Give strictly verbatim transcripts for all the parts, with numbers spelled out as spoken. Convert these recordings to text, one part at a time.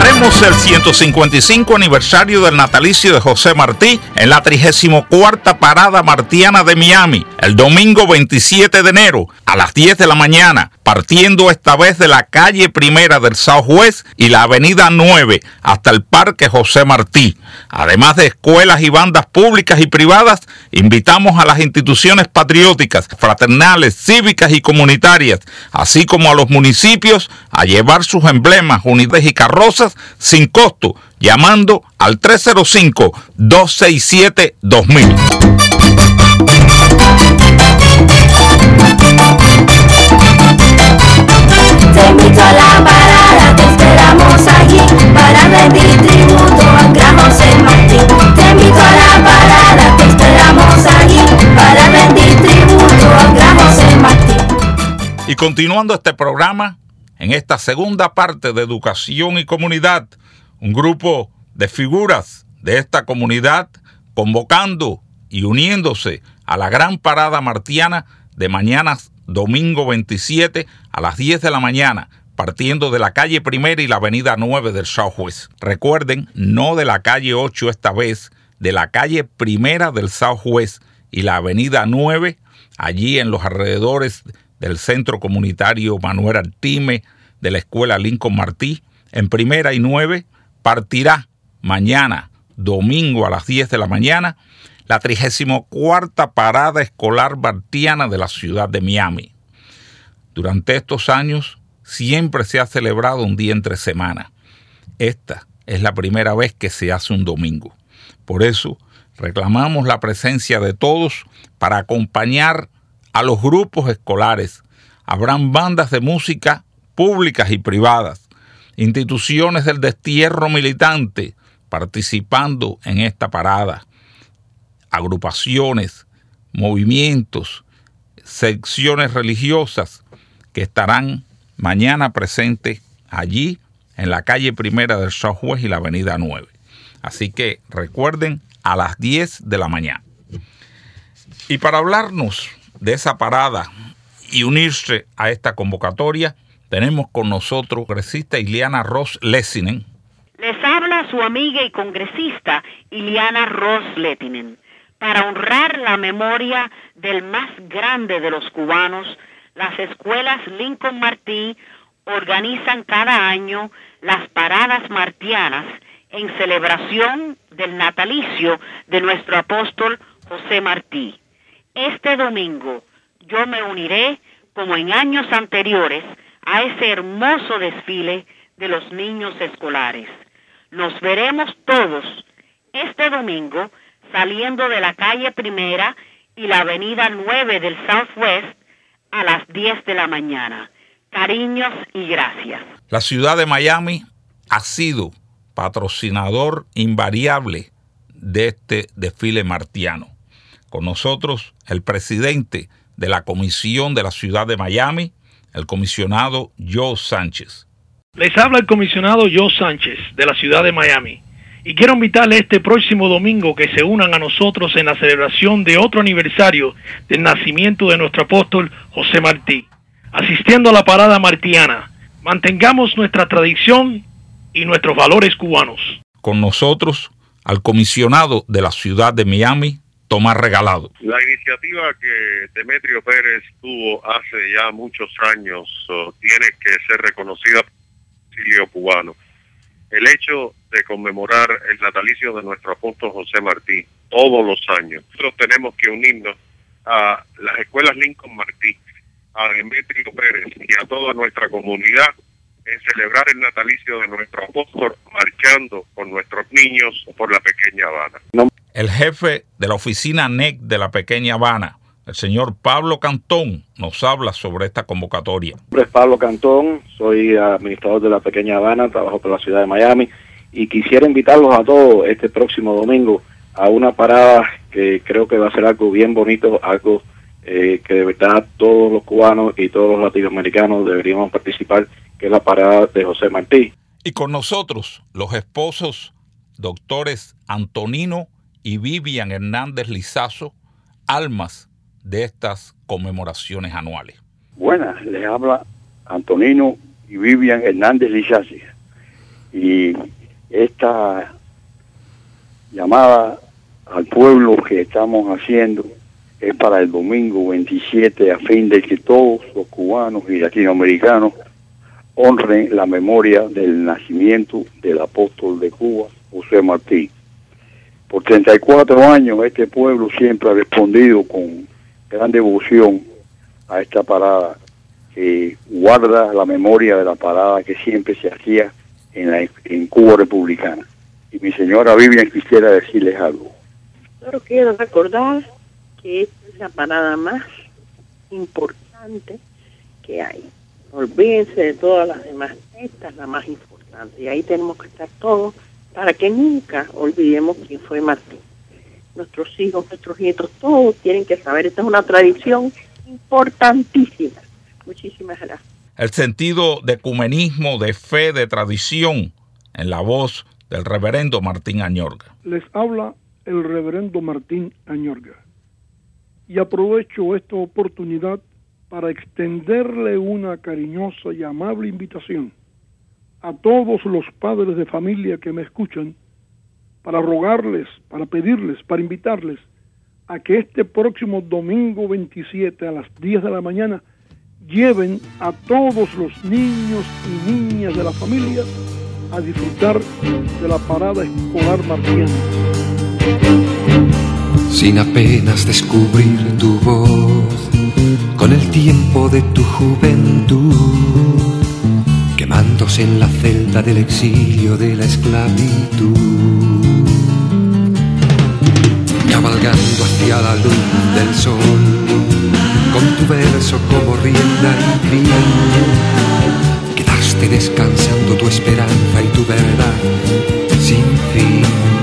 Celebraremos el ciento cincuenta y cinco aniversario del natalicio de José Martí en la trigésima cuarta Parada Martiana de Miami, el domingo veintisiete de enero a las diez de la mañana, partiendo esta vez de la calle primera del Southwest y la avenida nueve hasta el Parque José Martí. Además de escuelas y bandas públicas y privadas, invitamos a las instituciones patrióticas, fraternales, cívicas y comunitarias, así como a los municipios a llevar sus emblemas, unidades y carrozas sin costo, llamando al tres cero cinco, dos seis siete, dos mil. Te invito a la parada, te esperamos allí para rendir tributo al gran José Martí. Te invito a la parada, te esperamos allí para rendir tributo al gran José Martí. Y continuando este programa, en esta segunda parte de Educación y Comunidad, un grupo de figuras de esta comunidad convocando y uniéndose a la gran parada martiana de mañana domingo veintisiete a las diez de la mañana, partiendo de la calle primera y la avenida nueve del Southwest. Recuerden, no de la calle ocho esta vez, de la calle primera del Southwest y la avenida nueve, allí en los alrededores del Centro Comunitario Manuel Artime, de la Escuela Lincoln Martí, en primera y nueve, partirá mañana, domingo a las diez de la mañana, la trigésima cuarta Parada Escolar Martiana de la ciudad de Miami. Durante estos años siempre se ha celebrado un día entre semana. Esta es la primera vez que se hace un domingo. Por eso reclamamos la presencia de todos para acompañar a los grupos escolares. Habrán bandas de música públicas y privadas, instituciones del destierro militante participando en esta parada, agrupaciones, movimientos, secciones religiosas que estarán mañana presentes allí en la calle primera del Southwest y la avenida nueve. Así que recuerden, a las diez de la mañana. Y para hablarnos de esa parada y unirse a esta convocatoria, tenemos con nosotros congresista Ileana Ross Lehtinen. Les habla su amiga y congresista Ileana Ross Lehtinen. Para honrar la memoria del más grande de los cubanos, las escuelas Lincoln Martí organizan cada año las paradas martianas en celebración del natalicio de nuestro apóstol José Martí. Este domingo yo me uniré, como en años anteriores, a ese hermoso desfile de los niños escolares. Nos veremos todos este domingo saliendo de la calle primera y la avenida nueve del Southwest a las diez de la mañana. Cariños y gracias. La ciudad de Miami ha sido patrocinador invariable de este desfile martiano. Con nosotros el presidente de la Comisión de la Ciudad de Miami, el comisionado Joe Sánchez. Les habla el comisionado Joe Sánchez de la ciudad de Miami y quiero invitarles este próximo domingo que se unan a nosotros en la celebración de otro aniversario del nacimiento de nuestro apóstol José Martí, asistiendo a la parada martiana. Mantengamos nuestra tradición y nuestros valores cubanos. Con nosotros al comisionado de la ciudad de Miami, Tomás Regalado. La iniciativa que Demetrio Pérez tuvo hace ya muchos años uh, tiene que ser reconocida por el exilio cubano. El hecho de conmemorar el natalicio de nuestro apóstol José Martí todos los años. Nosotros tenemos que unirnos a las escuelas Lincoln Martí, a Demetrio Pérez y a toda nuestra comunidad en celebrar el natalicio de nuestro apóstol marchando con nuestros niños por la pequeña Habana. No. El jefe de la oficina N E C de la pequeña Habana, el señor Pablo Cantón, nos habla sobre esta convocatoria. Mi nombre es Pablo Cantón, soy administrador de la pequeña Habana, trabajo por la ciudad de Miami y quisiera invitarlos a todos este próximo domingo a una parada que creo que va a ser algo bien bonito, algo eh, que de verdad todos los cubanos y todos los latinoamericanos deberíamos participar, que es la parada de José Martí. Y con nosotros los esposos doctores Antonino y Vivian Hernández Lizazo, almas de estas conmemoraciones anuales. Buenas, les habla Antonino y Vivian Hernández Lizazo. Y esta llamada al pueblo que estamos haciendo es para el domingo veintisiete, a fin de que todos los cubanos y latinoamericanos honren la memoria del nacimiento del apóstol de Cuba, José Martí. Por treinta y cuatro años este pueblo siempre ha respondido con gran devoción a esta parada, que guarda la memoria de la parada que siempre se hacía en, la, en Cuba republicana. Y mi señora Vivian quisiera decirles algo. Solo quiero recordar que esta es la parada más importante que hay. Olvídense de todas las demás, esta es la más importante. Y ahí tenemos que estar todos para que nunca olvidemos quién fue Martín. Nuestros hijos, nuestros nietos, todos tienen que saber. Esta es una tradición importantísima. Muchísimas gracias. El sentido de ecumenismo, de fe, de tradición, en la voz del reverendo Martín Añorga. Les habla el reverendo Martín Añorga. Y aprovecho esta oportunidad para extenderle una cariñosa y amable invitación a todos los padres de familia que me escuchan, para rogarles, para pedirles, para invitarles a que este próximo domingo veintisiete a las diez de la mañana lleven a todos los niños y niñas de la familia a disfrutar de la parada escolar martiana. Sin apenas descubrir tu voz, con el tiempo de tu juventud, quemándose en la celda del exilio de la esclavitud, cabalgando hacia la luz del sol, con tu verso como rienda y fin, quedaste descansando tu esperanza y tu verdad sin fin.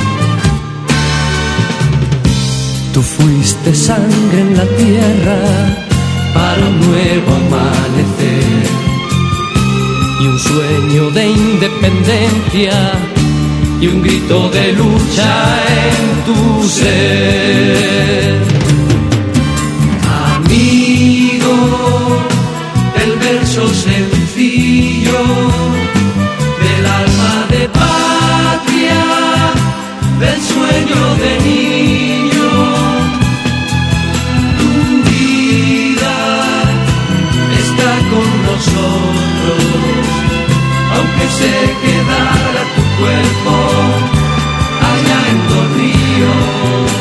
Tú fuiste sangre en la tierra para un nuevo amanecer y un sueño de independencia y un grito de lucha en tu ser. Amigo del verso sencillo, del alma de patria, del sueño de niño, tu vida está con nosotros, aunque se quedara tu cuerpo allá en Dos Ríos.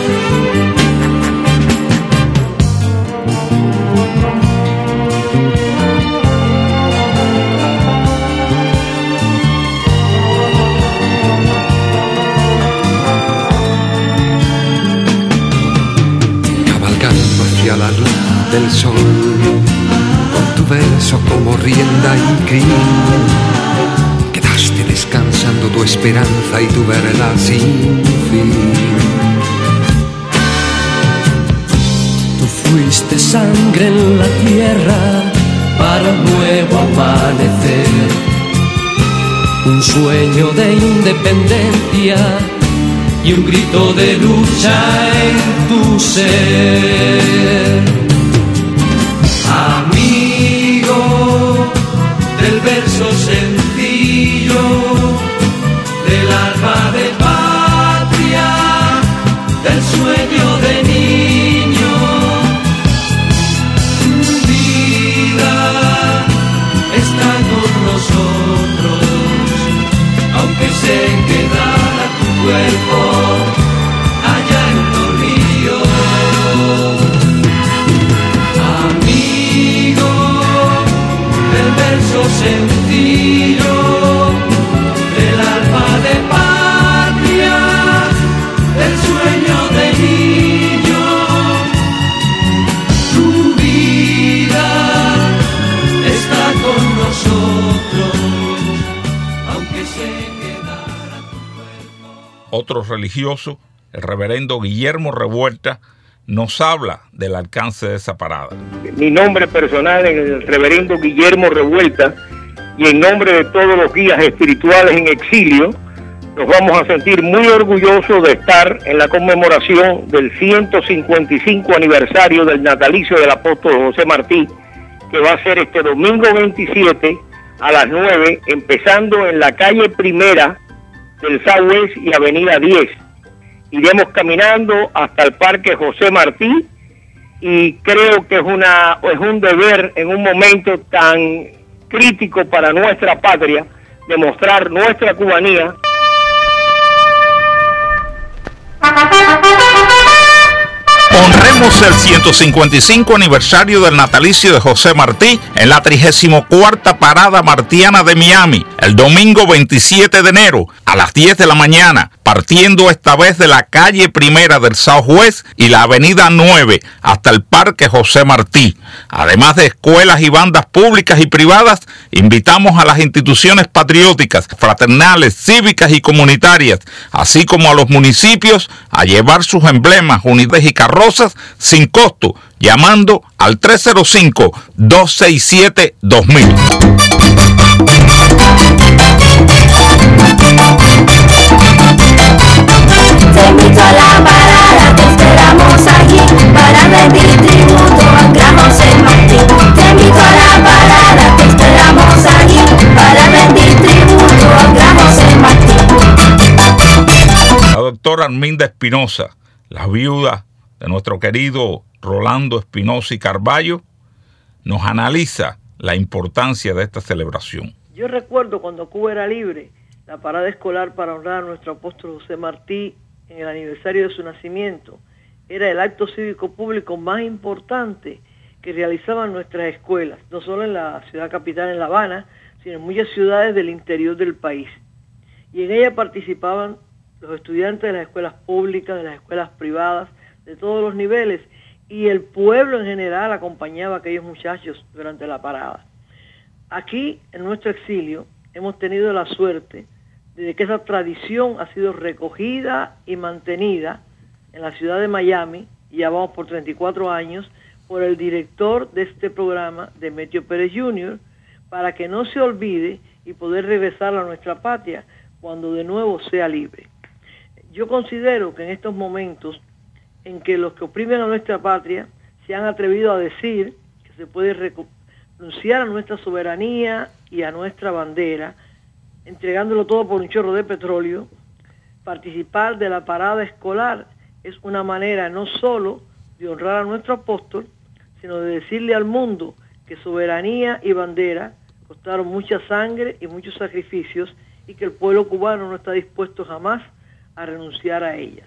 Cabalgando hacia la luz del sol, con tu verso como rienda y crin, quedaste descansando tu esperanza y tu verdad sin fin. Tú fuiste sangre en la tierra para un nuevo amanecer, un sueño de independencia y un grito de lucha en tu ser. Amigo del verso sencillo, del alma de patria, del sueño de niño, tu vida está con nosotros, aunque se quedara tu cuerpo allá en Dos Ríos. Amigo del verso sencillo, del alma de patria, del sueño de niño, tu vida está con nosotros, aunque se quedara tu cuerpo. Otro religioso, el reverendo Guillermo Revuelta, nos habla del alcance de esa parada. Mi nombre personal es el reverendo Guillermo Revuelta, y en nombre de todos los guías espirituales en exilio, nos vamos a sentir muy orgullosos de estar en la conmemoración del ciento cincuenta y cinco aniversario del natalicio del apóstol José Martí, que va a ser este domingo veintisiete a las nueve, empezando en la calle Primera del Southwest y Avenida diez. Iremos caminando hasta el Parque José Martí y creo que es, una, es un deber en un momento tan crítico para nuestra patria demostrar nuestra cubanía. Honremos el ciento cincuenta y cinco aniversario del natalicio de José Martí en la trigésima cuarta Parada Martiana de Miami, el domingo veintisiete de enero a las diez de la mañana, partiendo esta vez de la calle Primera del Southwest y la avenida nueve hasta el Parque José Martí. Además de escuelas y bandas públicas y privadas, invitamos a las instituciones patrióticas, fraternales, cívicas y comunitarias, así como a los municipios a llevar sus emblemas, unidades y carrozas sin costo, llamando al tres cero cinco, dos seis siete, dos mil. Te invito a la parada, te esperamos aquí para rendir tributo al gran José Martí. Te invito a la parada, te esperamos aquí para rendir tributo al gran José Martí. La doctora Arminda Espinosa, la viuda de nuestro querido Rolando Espinosa y Carballo, nos analiza la importancia de esta celebración. Yo recuerdo cuando Cuba era libre, la parada escolar para honrar a nuestro apóstol José Martí en el aniversario de su nacimiento era el acto cívico público más importante que realizaban nuestras escuelas, no solo en la ciudad capital, en La Habana, sino en muchas ciudades del interior del país. Y en ella participaban los estudiantes de las escuelas públicas, de las escuelas privadas, de todos los niveles, y el pueblo en general acompañaba a aquellos muchachos durante la parada. Aquí, en nuestro exilio, hemos tenido la suerte de que esa tradición ha sido recogida y mantenida en la ciudad de Miami, y ya vamos por treinta y cuatro años, por el director de este programa, Demetrio Pérez junior, para que no se olvide y poder regresar a nuestra patria cuando de nuevo sea libre. Yo considero que en estos momentos en que los que oprimen a nuestra patria se han atrevido a decir que se puede renunciar a nuestra soberanía y a nuestra bandera, entregándolo todo por un chorro de petróleo, participar de la parada escolar es una manera no solo de honrar a nuestro apóstol, sino de decirle al mundo que soberanía y bandera costaron mucha sangre y muchos sacrificios y que el pueblo cubano no está dispuesto jamás a renunciar a ellas.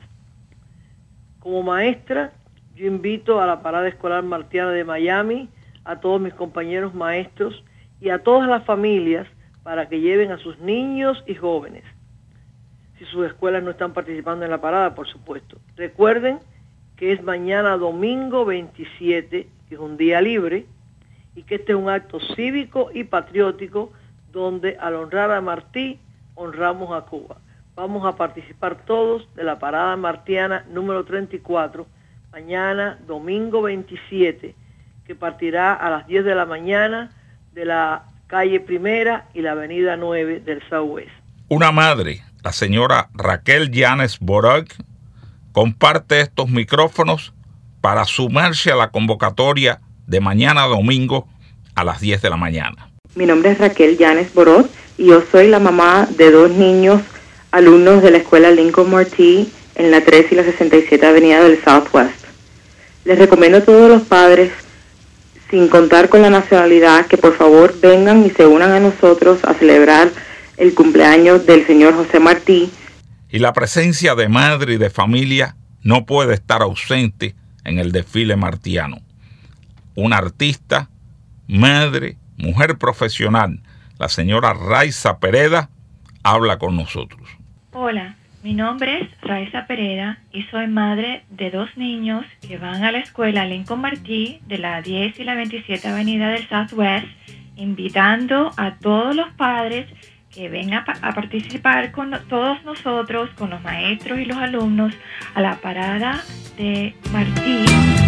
Como maestra, yo invito a la Parada Escolar Martiana de Miami, a todos mis compañeros maestros y a todas las familias para que lleven a sus niños y jóvenes. Si sus escuelas no están participando en la parada, por supuesto. Recuerden que es mañana domingo veintisiete, que es un día libre, y que este es un acto cívico y patriótico donde al honrar a Martí, honramos a Cuba. Vamos a participar todos de la Parada Martiana número treinta y cuatro, mañana domingo veintisiete, que partirá a las diez de la mañana de la calle Primera y la avenida nueve del Southwest. Una madre, la señora Raquel Llanes Borog, comparte estos micrófonos para sumarse a la convocatoria de mañana domingo a las diez de la mañana. Mi nombre es Raquel Llanes Borog y yo soy la mamá de dos niños alumnos de la escuela Lincoln Martí en la tres y la sesenta y siete avenida del Southwest. Les recomiendo a todos los padres, sin contar con la nacionalidad, que por favor vengan y se unan a nosotros a celebrar el cumpleaños del señor José Martí. Y la presencia de madre y de familia no puede estar ausente en el desfile martiano. Una artista, madre, mujer profesional, la señora Raiza Pereda, habla con nosotros. Hola, mi nombre es Raiza Pereda y soy madre de dos niños que van a la escuela Lincoln Martí de la diez y la veintisiete avenida del Southwest, invitando a todos los padres que vengan a, a participar con todos nosotros, con los maestros y los alumnos, a la parada de Martí.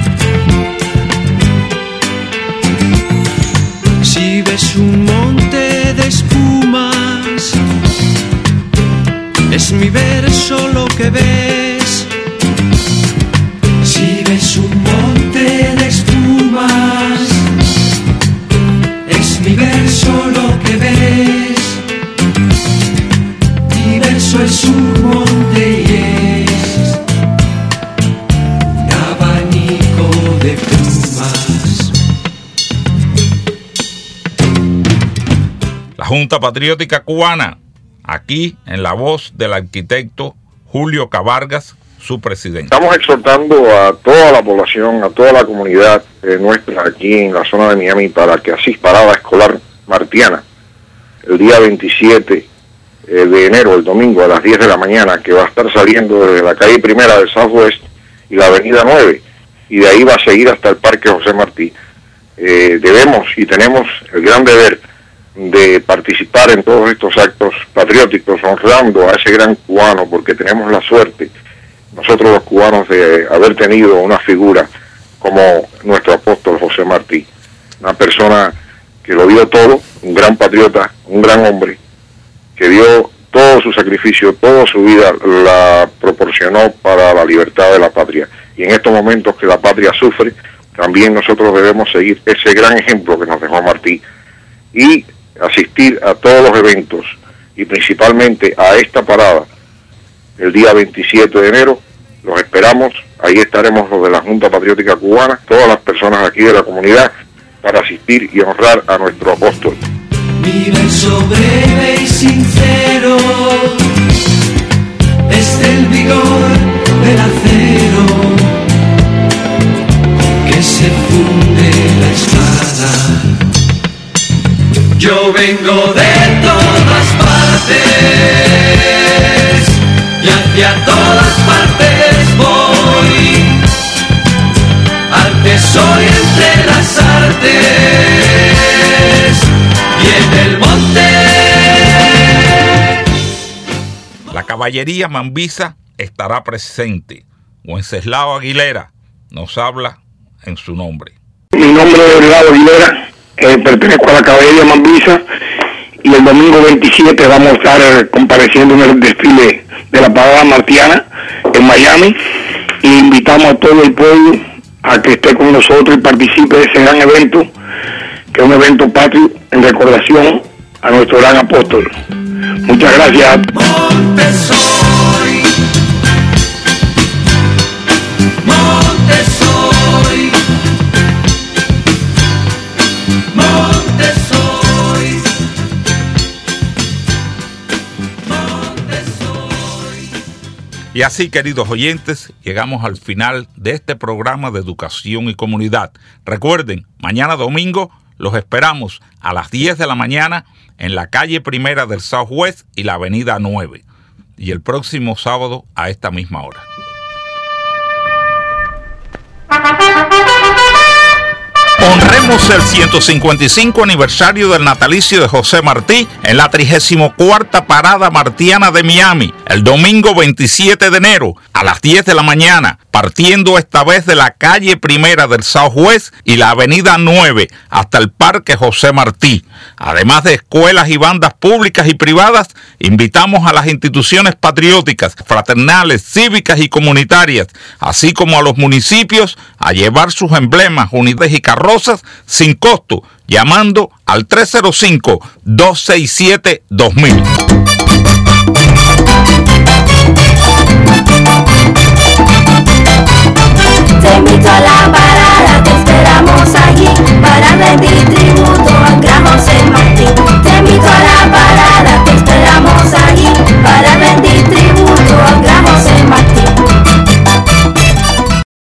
Si ves un monte de espumas, es mi verso lo que ves. Si ves un monte de espumas, es mi verso lo que ves. Junta Patriótica Cubana, aquí en la voz del arquitecto Julio Cabargas, su presidente. Estamos exhortando a toda la población, a toda la comunidad eh, nuestra aquí en la zona de Miami para que asista a la parada escolar martiana el día veintisiete de enero, el domingo a las diez de la mañana, que va a estar saliendo desde la calle Primera del Southwest y la avenida nueve, y de ahí va a seguir hasta el Parque José Martí. Eh, debemos y tenemos el gran deber de participar en todos estos actos patrióticos, honrando a ese gran cubano, porque tenemos la suerte, nosotros los cubanos, de haber tenido una figura como nuestro apóstol José Martí, una persona que lo dio todo, un gran patriota, un gran hombre, que dio todo su sacrificio, toda su vida la proporcionó para la libertad de la patria. Y en estos momentos que la patria sufre, también nosotros debemos seguir ese gran ejemplo que nos dejó Martí y asistir a todos los eventos, y principalmente a esta parada el día veintisiete de enero. Los esperamos, ahí estaremos los de la Junta Patriótica Cubana, todas las personas aquí de la comunidad, para asistir y honrar a nuestro apóstol. Mi verso breve y sincero, desde el vigor del acero, que se funde la espada. Yo vengo de todas partes y hacia todas partes voy, al tesoro entre las artes y en el monte. La caballería Mambisa estará presente. Wenceslao Aguilera nos habla en su nombre. Mi nombre es Wenceslao Aguilera, eh, pertenezco a la caballería Mambisa, y el domingo veintisiete vamos a estar compareciendo en el desfile de la parada martiana en Miami, y invitamos a todo el pueblo a que esté con nosotros y participe de ese gran evento, que es un evento patrio en recordación a nuestro gran apóstol. Muchas gracias. Montessori, Montessori, Montessori, Montessori. Y así, queridos oyentes, llegamos al final de este programa de educación y comunidad. Recuerden, mañana domingo los esperamos a las diez de la mañana en la calle Primera del Southwest y la avenida nueve. Y el próximo sábado a esta misma hora. Honremos el ciento cincuenta y cinco aniversario del natalicio de José Martí en la trigésima cuarta parada martiana de Miami, el domingo veintisiete de enero a las diez de la mañana, partiendo esta vez de la calle Primera del Southwest y la avenida nueve hasta el Parque José Martí. Además de escuelas y bandas públicas y privadas, invitamos a las instituciones patrióticas, fraternales, cívicas y comunitarias, así como a los municipios a llevar sus emblemas, unidades y carrozas sin costo, llamando al tres cero cinco, dos seis siete, dos mil. Te invito a la parada, te esperamos allí para rendir tributo